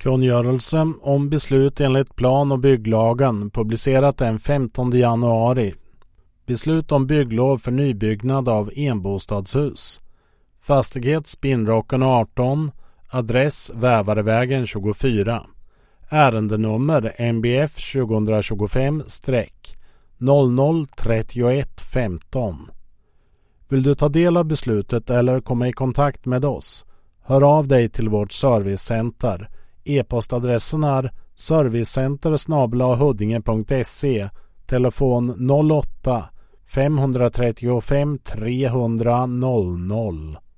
Kungörelse om beslut enligt plan- och bygglagen publicerat den 15 januari. Beslut om bygglov för nybyggnad av enbostadshus. Fastighet Spinnrocken 18, adress Vävarevägen 24. Ärendenummer NBF 2025-003115. Vill du ta del av beslutet eller komma i kontakt med oss? Hör av dig till vårt servicecenter. E-postadressen är servicecenter@huddinge.se. Telefon 08 535 300 00.